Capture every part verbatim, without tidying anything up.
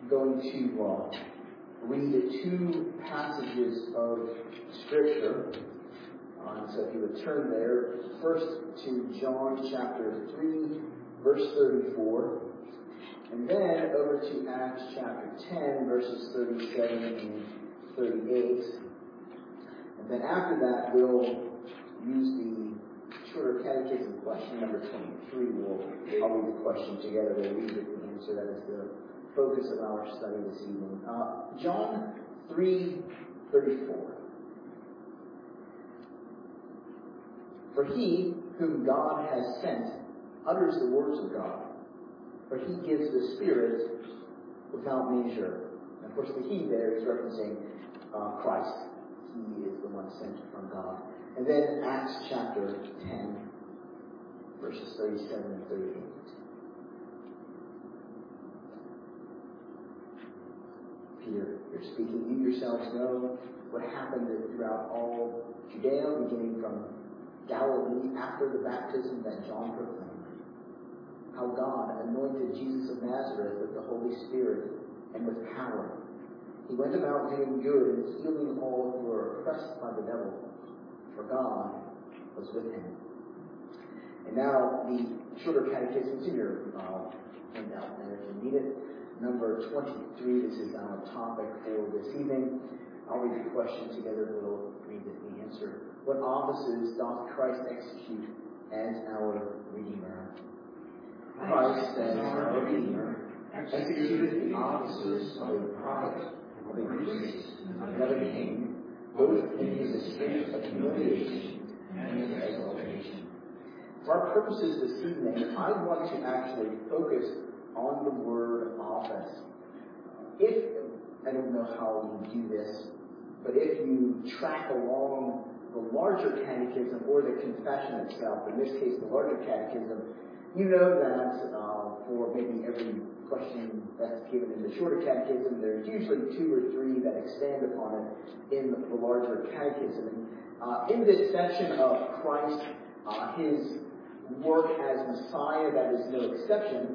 going to uh, read two passages of Scripture. Uh, so if you would turn there, first to John chapter three, verse thirty-four, and then over to Acts chapter ten, verses thirty-seven and thirty-eight. And then after that, we'll use the shorter catechism question number twenty-three. We'll, I'll read the question together. We'll read it and answer. That is the focus of our study this evening. Uh, John three thirty-four. For he whom God has sent utters the words of God, for he gives the Spirit without measure. And of course, the he there is referencing uh, Christ. He is the one sent from God. And then Acts chapter ten, verses thirty-seven and thirty-eight. Peter, you're speaking. You yourselves know what happened throughout all Judea, beginning from Galilee after the baptism that John proclaimed. How God anointed Jesus of Nazareth with the Holy Spirit and with power. He went about doing good and healing all who were oppressed by the devil, for God was with him. And now the shorter catechism is in your uh, handout there if you need it. Number twenty-three, this is our topic for this evening. I'll read the question together, we'll read the answer. What offices doth Christ execute as our Redeemer? Christ, as our Redeemer, executed the offices of a prophet, of a priest, and of a king, both in his estate of humiliation and in exaltation. For our purposes this evening, I want to actually focus on the word office. If, I don't know how you do this, but if you track along the larger catechism or the confession itself, in this case the larger catechism, you know that uh, for maybe every question that's given in the shorter catechism, there's usually two or three that expand upon it in the, the larger catechism. And, uh, in this section of Christ, uh, his work as Messiah, that is no exception.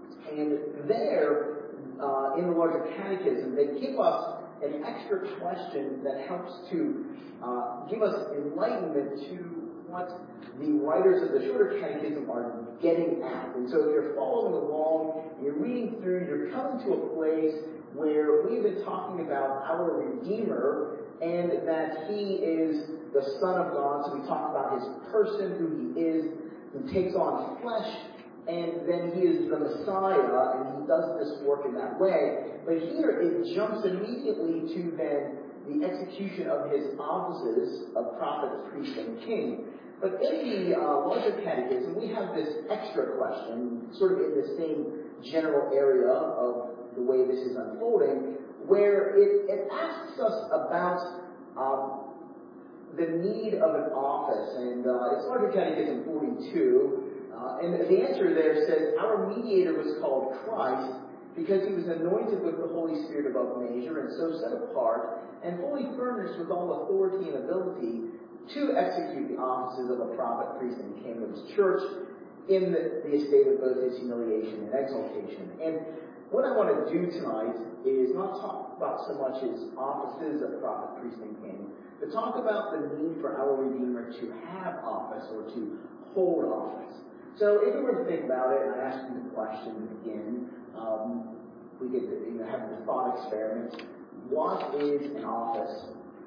And there, uh, in the larger catechism, they give us an extra question that helps to uh, give us enlightenment to what the writers of the shorter catechism are getting at. And so if you're following along, you're reading through, you're coming to a place where we've been talking about our Redeemer and that he is the Son of God. So we talk about his person, who he is, who takes on flesh, and then he is the Messiah, and he does this work in that way. But here it jumps immediately to then the execution of his offices of prophet, priest, and king. But in the uh, larger catechism, we have this extra question, sort of in the same general area of the way this is unfolding, where it, it asks us about um, the need of an office. And uh, it's larger catechism forty-two. Uh, and the answer there says, our mediator was called Christ because he was anointed with the Holy Spirit above measure and so set apart and fully furnished with all authority and ability to execute the offices of a prophet, priest, and king of his church in the, the estate of both his humiliation and exaltation. And what I want to do tonight is not talk about so much his offices of prophet, priest, and king, but talk about the need for our Redeemer to have office or to hold office. So if we were to think about it, and I ask you the question again, um, we could you know, have the thought experiment. What is an office?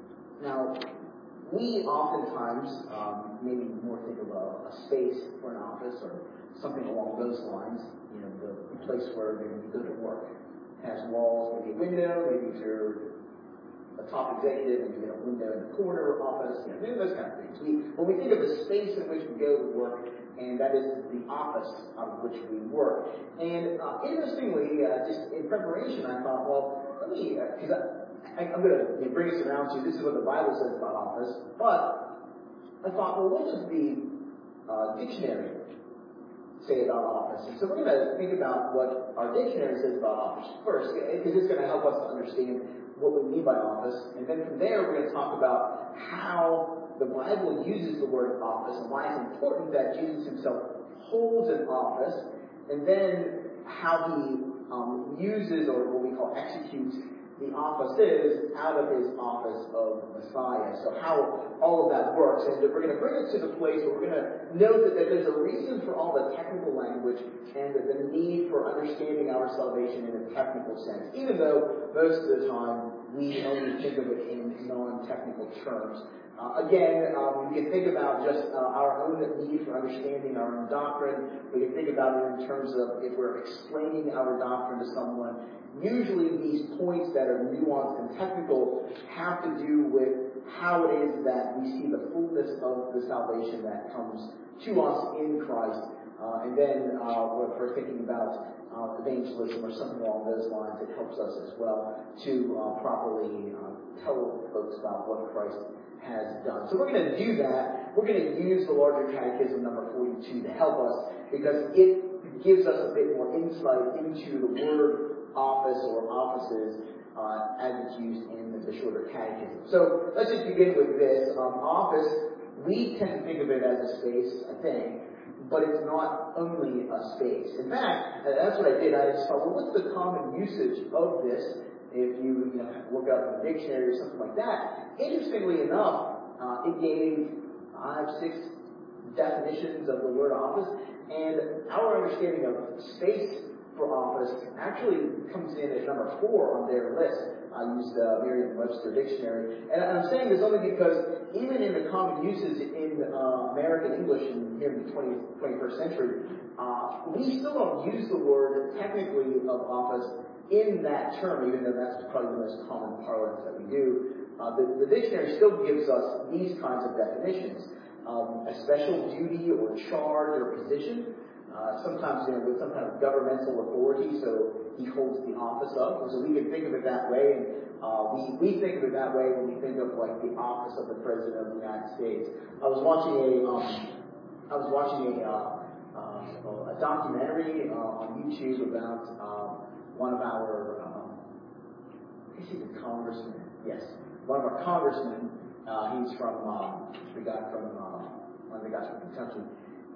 Now, we oftentimes um, maybe more think of a, a space for an office or something along those lines. You know, the, the place where you go to work. It has walls, maybe a window, maybe if you're a top executive and you get a window in the corner office, you know, those kind of things. We, when we think of the space in which we go to work, and that is the office out of which we work. And uh, interestingly, uh, just in preparation, I thought, well, let me, because uh, I'm going to you know, bring us around to this is what the Bible says about office, but I thought, well, what does the uh, dictionary say about office? And so we're going to think about what our dictionary says about office first, because it's going to help us to understand what we mean by office. And then from there, we're going to talk about how the Bible uses the word office and why it's important that Jesus himself holds an office, and then how he um, uses, or what we call executes, the offices out of his office of Messiah. So how all of that works. And we're going to bring it to the place where we're going to note that there's a reason for all the technical language and the need for understanding our salvation in a technical sense, even though most of the time we only think of it in non-technical terms. Uh, again, um, we can think about just uh, our own need for understanding our own doctrine. We can think about it in terms of if we're explaining our doctrine to someone. Usually these points that are nuanced and technical have to do with how it is that we see the fullness of the salvation that comes to us in Christ. Uh, and then uh, if we're thinking about uh, evangelism or something along those lines, it helps us as well to uh, properly uh, tell folks about what Christ has done. So we're going to do that. We're going to use the larger catechism number forty-two to help us because it gives us a bit more insight into the word office or offices uh, as it's used in the shorter catechism. So let's just begin with this. Um, office, we tend to think of it as a space, I think, but it's not only a space. In fact, that's what I did. I just thought, well, what's the common usage of this? If you, you know, look up in the dictionary or something like that, interestingly enough, uh, it gave five, six definitions of the word office, and our understanding of space for office actually comes in at number four on their list. I used the Merriam-Webster dictionary, and I'm saying this only because even in the common uses in uh, American English in, here in the twentieth, twenty-first century, uh, we still don't use the word technically of office in that term, even though that's probably the most common parlance that we do. Uh, the, the dictionary still gives us these kinds of definitions. Um, a special duty or charge or position, uh, sometimes you know, with some kind of governmental authority, so he holds the office of. So we can think of it that way, and uh, we, we think of it that way when we think of like the office of the President of the United States. I was watching a, um, I was watching a, uh, uh, a documentary uh, on YouTube about uh, one of our, um, I guess he's a congressman. Yes, one of our congressmen. Uh, he's from uh, the guy from uh, one of the guys from Kentucky,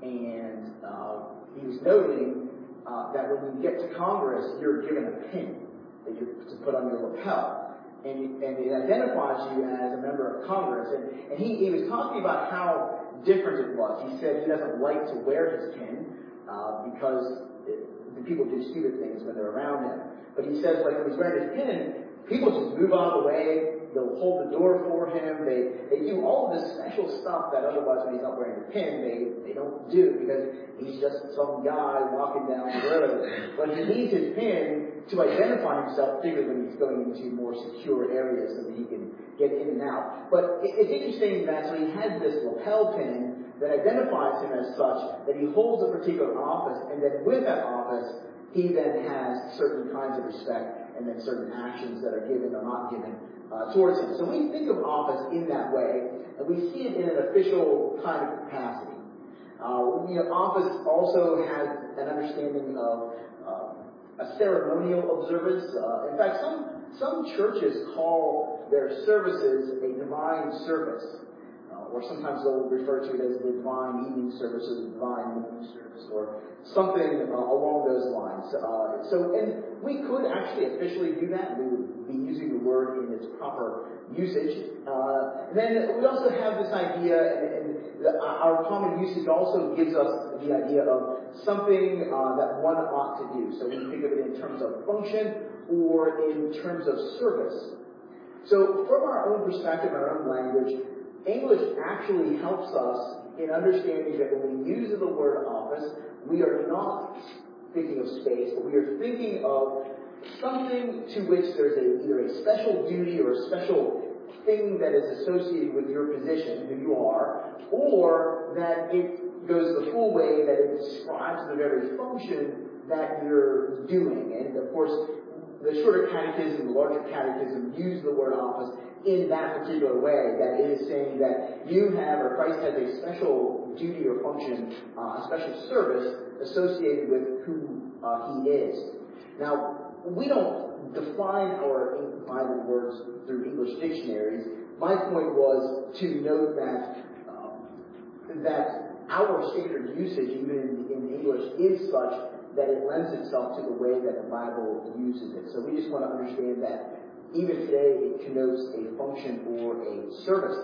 and uh, he was noting uh, that when you get to Congress, you're given a pin that you to put on your lapel, and and it identifies you as a member of Congress. And, and he, he was talking about how different it was. He said he doesn't like to wear his pin uh, because it, the people do stupid things when they're around him. But he says, like, when he's wearing his pin, people just move out of the way. They'll hold the door for him. They they do all of this special stuff that otherwise, when he's not wearing a pin, they, they don't do because he's just some guy walking down the road. But he needs his pin to identify himself, particularly when he's going into more secure areas so that he can get in and out. But it, it's interesting that so he has this lapel pin that identifies him as such, that he holds a particular office, and then with that office, he then has certain kinds of respect and then certain actions that are given or not given uh, towards him. So we think of office in that way, and we see it in an official kind of capacity. Uh, you know, office also has an understanding of uh, a ceremonial observance. Uh, in fact, some some churches call their services a divine service. Or sometimes they'll refer to it as the divine evening service or the divine morning service or something uh, along those lines. Uh, so, and we could actually officially do that. We would be using the word in its proper usage. Uh, and then we also have this idea, and, and the, our common usage also gives us the idea of something uh, that one ought to do. So we think of it in terms of function or in terms of service. So from our own perspective, our own language, English actually helps us in understanding that when we use the word office, we are not thinking of space, but we are thinking of something to which there's a, either a special duty or a special thing that is associated with your position, who you are, or that it goes the full way, that it describes the very function that you're doing. And of course, the shorter catechism, the larger catechism, use the word office in that particular way, that it is saying that you have, or Christ has a special duty or function, uh, a special service associated with who uh, he is. Now, we don't define our Bible words through English dictionaries. My point was to note that um, that our standard usage, even in, in English, is such that it lends itself to the way that the Bible uses it. So we just want to understand that even today it connotes a function or a service.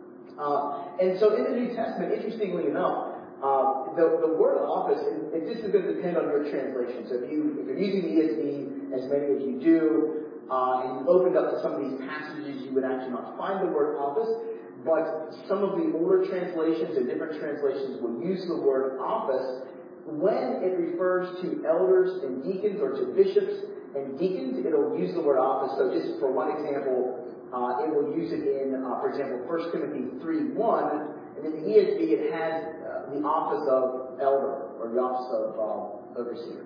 Uh, and so in the New Testament, interestingly enough, uh, the, the word office, and, and this is going to depend on your translation. So if, you, if you're using the E S V, as many of you do, uh, and you opened up to some of these passages, you would actually not find the word office. But some of the older translations and different translations will use the word office when it refers to elders and deacons, or to bishops and deacons. It'll use the word office. So just for one example, uh, it will use it in, uh, for example, First Timothy three one, and in the E S V it has uh, the office of elder, or the office of uh, overseer.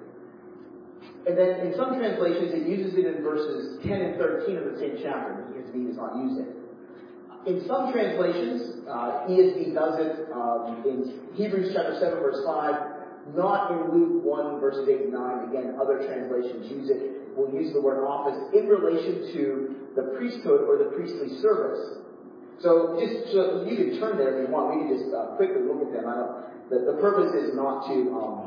And then in some translations it uses it in verses ten and thirteen of the same chapter. The E S V does not use it. In some translations, uh, E S V does it um, in Hebrews chapter seven, verse five, not in Luke one, verses eight and nine. Again, other translations use it. Will use the word office in relation to the priesthood or the priestly service. So just so you can turn there if you want. We can just uh, quickly look at them. I don't, the, the purpose is not to um,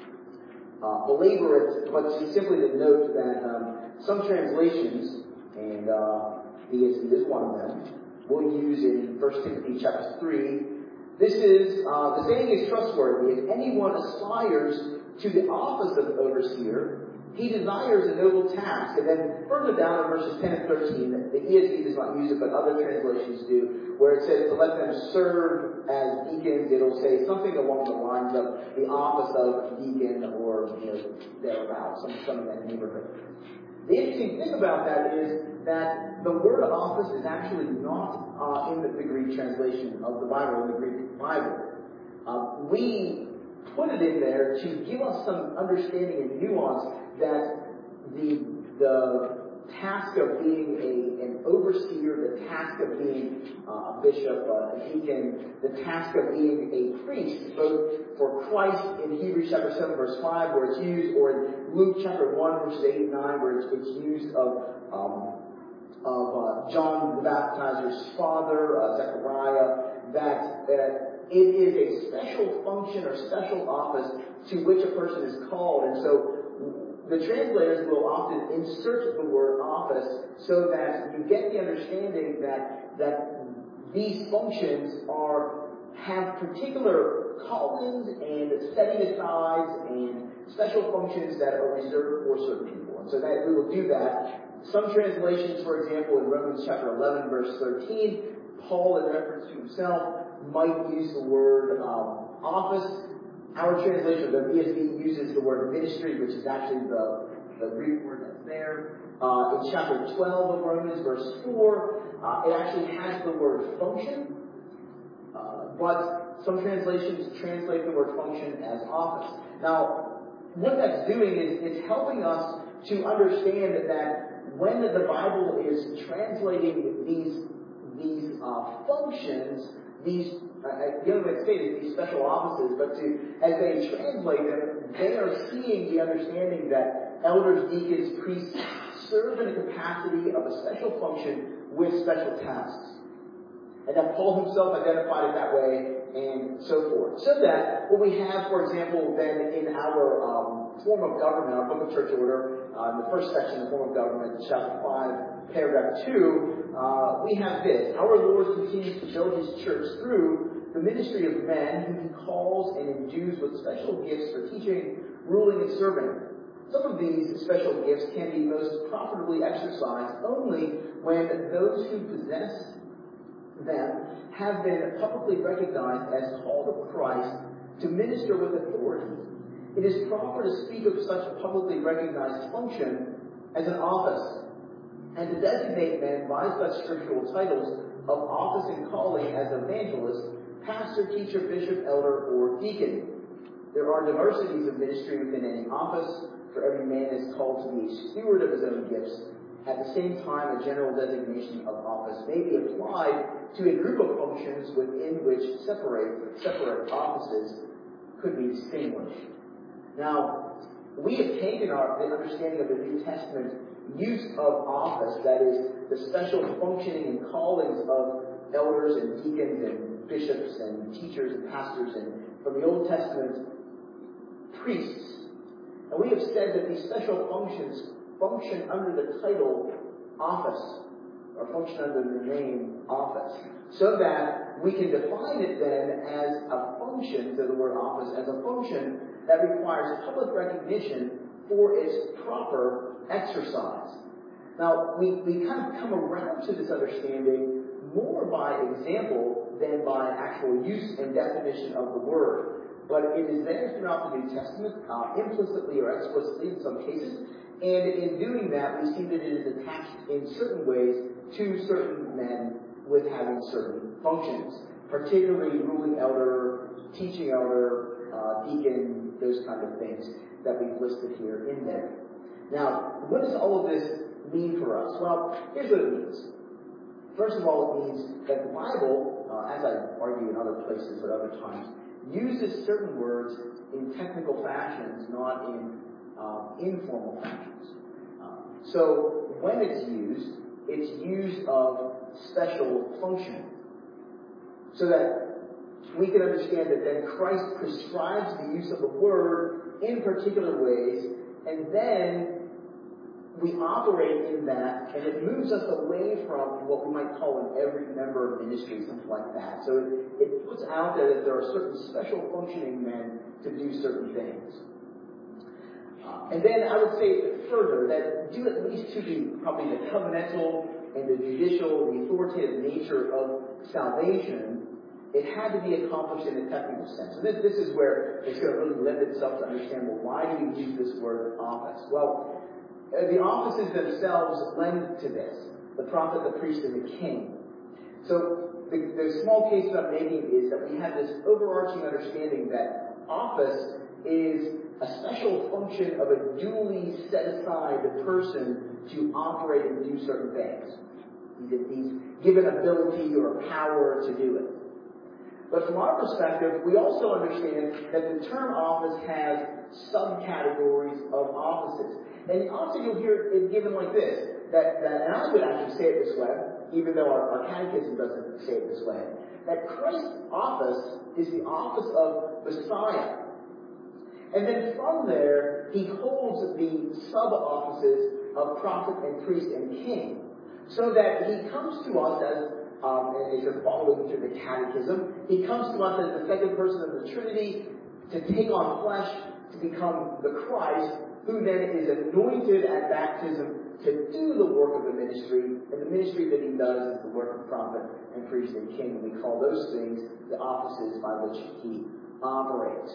uh, belabor it, but to simply to note that um, some translations, and uh, E S V is one of them, we'll use in First Timothy chapter three. This is, uh, the saying is trustworthy. If anyone aspires to the office of overseer, he desires a noble task. And then further down in verses ten and thirteen, the E S V does not use it, but other translations do, where it says to let them serve as deacons. It'll say something along the lines of the office of deacon, or, you know, thereabouts, some, some of that neighborhood. The interesting thing about that is that the word office is actually not uh, in the, the Greek translation of the Bible, in the Greek Bible. Uh, we put it in there to give us some understanding and nuance that the the task of being a, an overseer, the task of being uh, a bishop, uh, a deacon, the task of being a priest, both for Christ in Hebrews chapter seven, verse five, where it's used, or in Luke chapter one, verses eight and nine, where it's, it's used of um, of uh, John the Baptizer's father, uh, Zechariah, that, that it is a special function or special office to which a person is called. And so the translators will often insert the word office so that you get the understanding that that these functions are have particular callings and setting asides and special functions that are reserved for certain people. And so that we will do that. Some translations, for example, in Romans chapter eleven, verse thirteen, Paul, in reference to himself, might use the word um, office. Our translation, the E S V, uses the word ministry, which is actually the, the Greek word that's there. Uh, in chapter twelve of Romans, verse four, uh, it actually has the word function, uh, but some translations translate the word function as office. Now, what that's doing is it's helping us to understand that when the Bible is translating these these uh, functions, these uh, the other way to say it is these special offices, but to as they translate them, they are seeing the understanding that elders, deacons, priests serve in a capacity of a special function with special tasks. And that Paul himself identified it that way, and so forth. So that what we have, for example, then in our um, form of government, our Book of Church Order, uh, in the first section, the form of government, chapter five, paragraph two, uh, we have this. Our Lord continues to build His church through the ministry of men whom He calls and endues with special gifts for teaching, ruling, and serving. Some of these special gifts can be most profitably exercised only when those who possess them have been publicly recognized as called of Christ to minister with authority. It is proper to speak of such a publicly recognized function as an office, and to designate men by such scriptural titles of office and calling as evangelist, pastor, teacher, bishop, elder, or deacon. There are diversities of ministry within any office, for every man is called to be a steward of his own gifts. At the same time, a general designation of office may be applied to a group of functions within which separate, separate offices could be distinguished. Now, we have taken our the understanding of the New Testament use of office, that is, the special functioning and callings of elders and deacons and bishops and teachers and pastors, and from the Old Testament, priests. And we have said that these special functions function under the title office, or function under the name office, so that we can define it then as a function, to the word office, as a function that requires public recognition for its proper exercise. Now, we, we kind of come around to this understanding more by example than by actual use and definition of the word. But it is there throughout the New Testament, uh, implicitly or explicitly in some cases. And in doing that, we see that it is attached in certain ways to certain men with having certain functions, particularly ruling elder, teaching elder, uh, deacon, those kind of things that we've listed here in there. Now, what does all of this mean for us? Well, here's what it means. First of all, it means that the Bible, uh, as I argue in other places at other times, uses certain words in technical fashions, not in uh, informal fashions. Uh, so when it's used, it's used of special function. So that we can understand that then Christ prescribes the use of the word in particular ways, and then we operate in that, and it moves us away from what we might call an every member of ministry, something like that. So it, it puts out there that there are certain special functioning men to do certain things. Uh, and then I would say further that due at least to the probably the covenantal and the judicial, the authoritative nature of salvation, it had to be accomplished in a technical sense. And this, this is where it's going to really lend itself to understand, well, why do we use this word office? Well, the offices themselves lend to this. The prophet, the priest, and the king. So the, the small case that I'm making is that we have this overarching understanding that office is a special function of a duly set aside person to operate and do certain things. He's given ability or power to do it. But from our perspective, we also understand that the term office has subcategories of offices. And often you'll hear it given like this, that, that and I would actually say it this way, even though our, our catechism doesn't say it this way, that Christ's office is the office of Messiah. And then from there, he holds the sub-offices of prophet and priest and king, so that he comes to us as, um, and if you're following through the catechism, he comes to us as the second person of the Trinity to take on flesh, to become the Christ, who then is anointed at baptism to do the work of the ministry, and the ministry that he does is the work of prophet and priest and king, and we call those things the offices by which he operates.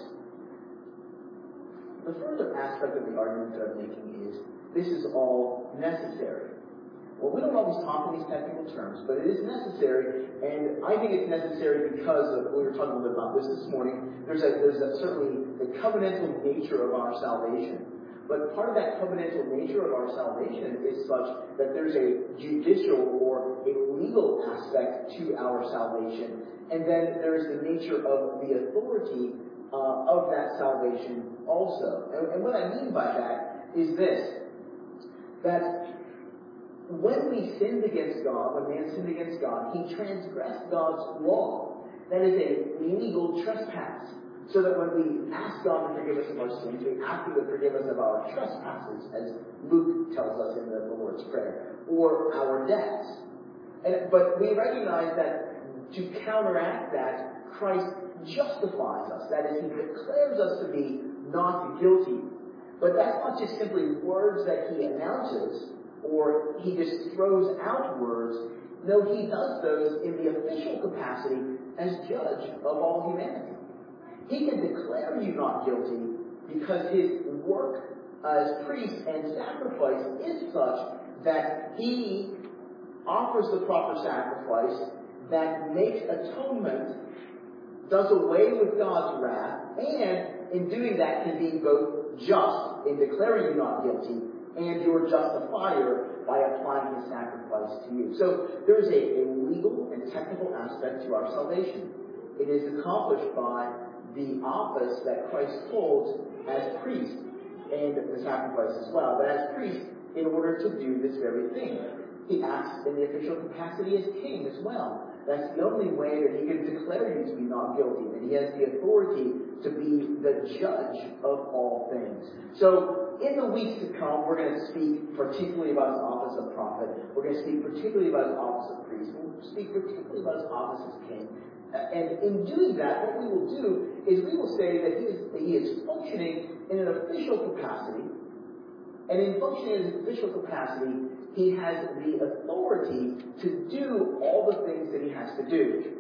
The further aspect of the argument that I'm making is this is all necessary. Well, we don't always talk in these technical terms, but it is necessary, and I think it's necessary because of, we were talking a little bit about this this morning, there's, a, there's a, certainly the covenantal nature of our salvation. But part of that covenantal nature of our salvation is such that there's a judicial or a legal aspect to our salvation. And then there's the nature of the authority uh, of that salvation also. And, and what I mean by that is this, that when we sinned against God, when man sinned against God, he transgressed God's law. That is a legal trespass. So that when we ask God to forgive us of our sins, we ask Him to forgive us of our trespasses, as Luke tells us in the Lord's Prayer, or our debts. And, but we recognize that to counteract that, Christ justifies us. That is, He declares us to be not guilty. But that's not just simply words that He announces, or He just throws out words. No, He does those in the official capacity as judge of all humanity. He can declare you not guilty because his work as priest and sacrifice is such that he offers the proper sacrifice that makes atonement, does away with God's wrath, and in doing that can be both just in declaring you not guilty and your justifier by applying his sacrifice to you. So there's a, a legal and technical aspect to our salvation. It is accomplished by the office that Christ holds as priest, and the sacrifice as well, but as priest in order to do this very thing. He acts in the official capacity as king as well. That's the only way that he can declare you to be not guilty, that he has the authority to be the judge of all things. So in the weeks to come, we're going to speak particularly about his office of prophet. We're going to speak particularly about his office of priest. We'll speak particularly about his office as king. And in doing that, what we will do is we will say that he is, that he is functioning in an official capacity. And in functioning in his official capacity, he has the authority to do all the things that he has to do.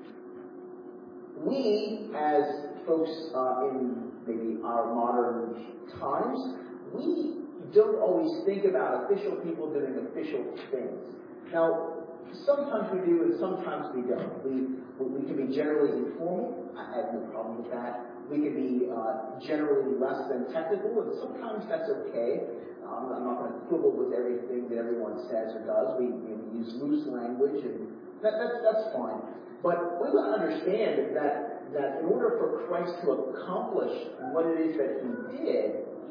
We, as folks uh, in maybe our modern times, we don't always think about official people doing official things. Now, sometimes we do and sometimes we don't. We, we can be generally informal. I have no problem with that. We can be uh, generally less than technical, and sometimes that's okay. Um, I'm not going to quibble with everything that everyone says or does. We, you know, use loose language, and that, that's, that's fine. But we want to understand that, that in order for Christ to accomplish what it is that he did,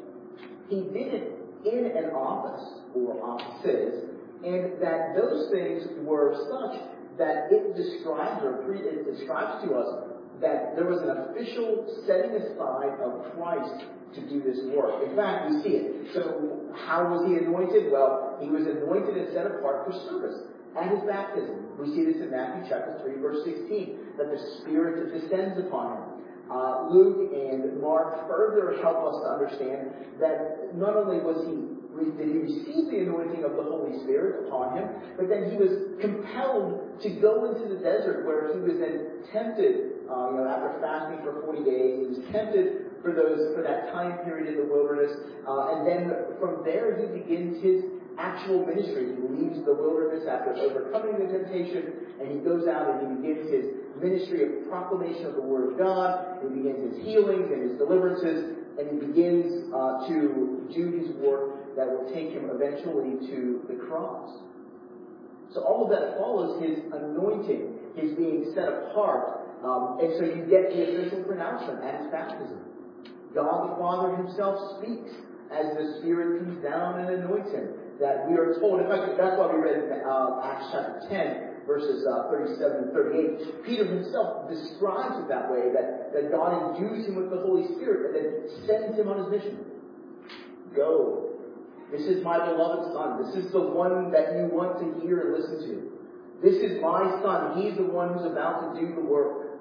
he did it in an office or offices, and that those things were such that it describes or pre- it describes to us that there was an official setting aside of Christ to do this work. In fact, we see it. So how was he anointed? Well, he was anointed and set apart for service at his baptism. We see this in Matthew chapter three, verse sixteen, that the Spirit descends upon him. Uh, Luke and Mark further help us to understand that not only was he did he receive the anointing of the Holy Spirit upon him, but then he was compelled to go into the desert where he was then tempted, uh, you know, after fasting for forty days, he was tempted for those for that time period in the wilderness, uh, and then from there he begins his actual ministry. He leaves the wilderness after overcoming the temptation, and he goes out and he begins his ministry of proclamation of the Word of God. He begins his healings and his deliverances, and he begins uh, to do his work that will take him eventually to the cross. So all of that follows his anointing, his being set apart, um, and so you get the official pronouncement at his baptism. God the Father himself speaks as the Spirit comes down and anoints him. That we are told, in fact, that's why we read uh, Acts chapter ten, verses uh, thirty-seven and thirty-eight. Peter himself describes it that way, that, that God endues him with the Holy Spirit and then sends him on his mission. Go. This is my beloved Son. This is the one that you want to hear and listen to. This is my Son. He's the one who's about to do the work.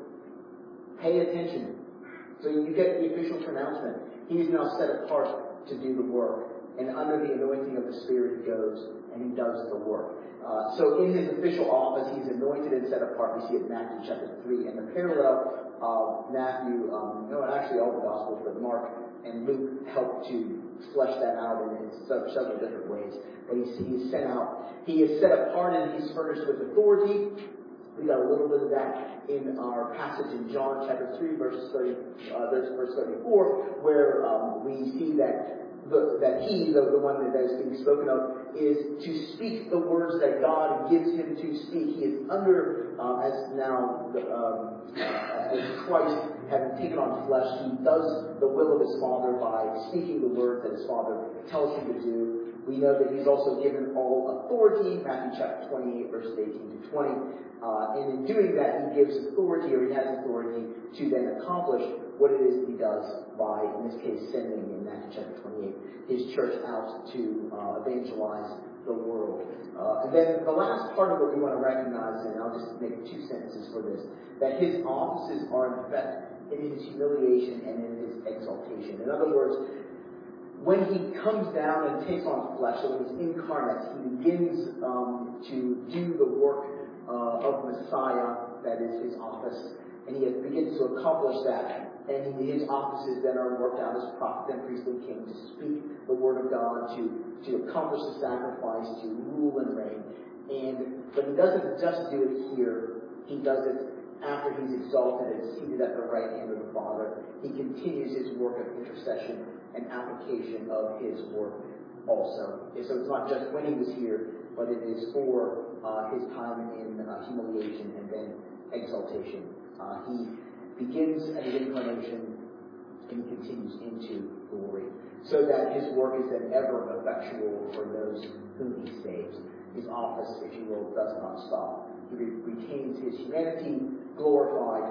Pay attention. So you get the official pronouncement. He is now set apart to do the work. And under the anointing of the Spirit, he goes and he does the work. Uh, so in his official office, he's anointed and set apart. We see it in Matthew chapter three. And the parallel of Matthew, um, no, actually all the Gospels, but Mark and Luke help to flesh that out in several different ways. But he's, he's sent out, he is set apart and he's furnished with authority. We got a little bit of that in our passage in John chapter three, verse thirty, uh, verse thirty-four, where um, we see that The, that he, the, the one that is being spoken of, is to speak the words that God gives him to speak. He is under, uh, as now, um, uh, as Christ having taken on flesh, he does the will of his Father by speaking the words that his Father tells him to do. We know that he's also given all authority, Matthew chapter twenty-eight, verses eighteen to twenty. Uh, and in doing that, he gives authority, or he has authority, to then accomplish what it is that he does by, in this case, sending, in Matthew chapter twenty-eight, his church out to uh, evangelize the world. Uh, and then the last part of what we want to recognize, and I'll just make two sentences for this, that his offices are in fact in his humiliation and in his exaltation. In other words, when he comes down and takes on flesh, so when he's incarnate, he begins um, to do the work uh, of Messiah, that is his office, and he begins to accomplish that. And his offices then are worked out as prophet and priestly king to speak the word of God, to, to accomplish the sacrifice, to rule and reign. And but he doesn't just do it here. He does it after he's exalted and seated at the right hand of the Father. He continues his work of intercession and application of his work also. And so it's not just when he was here, but it is for uh, his time in uh, humiliation and then exaltation. Uh, he begins at his incarnation and he continues into glory, so that his work is then ever effectual for those whom he saves. His office, if you will, does not stop. He re- retains his humanity glorified,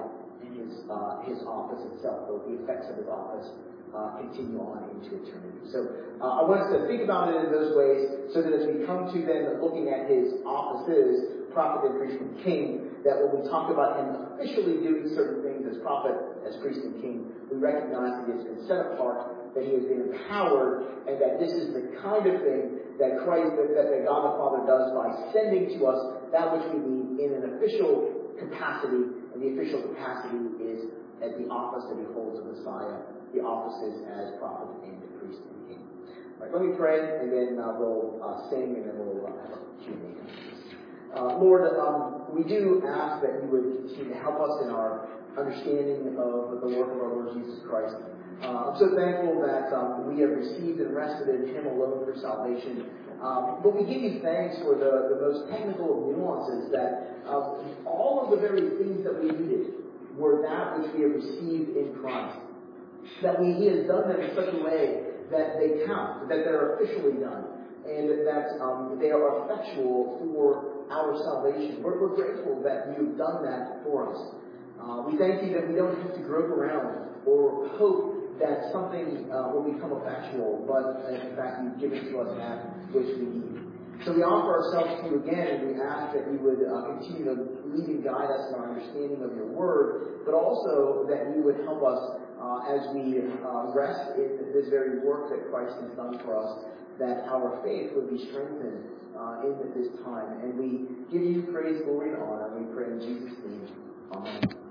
and his uh, his office itself, or the effects of his office, uh, continue on into eternity. So uh, I want us to think about it in those ways, so that as we come to then looking at his offices, prophet and priest and king, that when we talk about him officially doing certain things as prophet, as priest and king, we recognize that he has been set apart, that he has been empowered, and that this is the kind of thing that Christ, that, that God the Father does by sending to us that which we need in an official capacity, and the official capacity is at the office that he holds of Messiah, the offices as prophet and priest and king. All right, let me pray, and then uh, we'll uh, sing, and then we'll uh, have a Q and A. Uh, Lord, um, we do ask that you would continue to help us in our understanding of the work of our Lord Jesus Christ. Uh, I'm so thankful that um, we have received and rested in him alone for salvation. Um, but we give you thanks for the, the most technical of nuances, that uh, all of the very things that we needed were that which we have received in Christ. That we, he has done them in such a way that they count, that they're officially done, and that um, they are effectual for our salvation. We're, we're grateful that you've done that for us. Uh, we thank you that we don't have to grope around or hope that something uh, will become effectual, but in fact you've given to us that which we need. So we offer ourselves to you again, and we ask that you would uh, continue to lead and guide us in our understanding of your word, but also that you would help us uh, as we uh, rest in this very work that Christ has done for us, that our faith would be strengthened uh, in this time. And we give you praise, glory, and honor. We pray in Jesus' name. Amen.